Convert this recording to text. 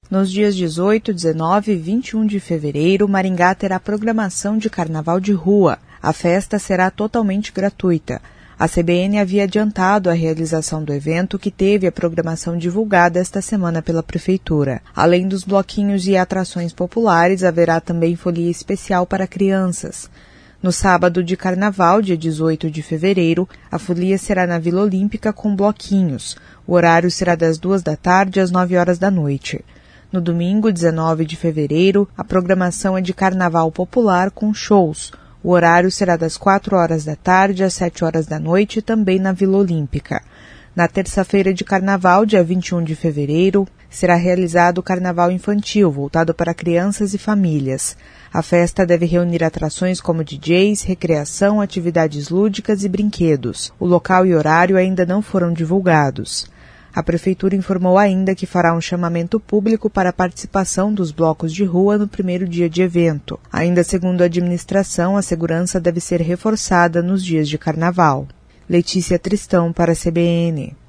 Nos dias 18, 19 e 21 de fevereiro, Maringá terá programação de carnaval de rua. A festa será totalmente gratuita. A CBN havia adiantado a realização do evento, que teve a programação divulgada esta semana pela Prefeitura. Além dos bloquinhos e atrações populares, haverá também folia especial para crianças. No sábado de carnaval, dia 18 de fevereiro, a folia será na Vila Olímpica com bloquinhos. O horário será das 14h às 9h da noite. No domingo, 19 de fevereiro, a programação é de carnaval popular com shows. O horário será das 16h às 19h da noite, também na Vila Olímpica. Na terça-feira de carnaval, dia 21 de fevereiro, será realizado o carnaval infantil, voltado para crianças e famílias. A festa deve reunir atrações como DJs, recreação, atividades lúdicas e brinquedos. O local e horário ainda não foram divulgados. A Prefeitura informou ainda que fará um chamamento público para a participação dos blocos de rua no primeiro dia de evento. Ainda segundo a administração, a segurança deve ser reforçada nos dias de carnaval. Letícia Tristão para a CBN.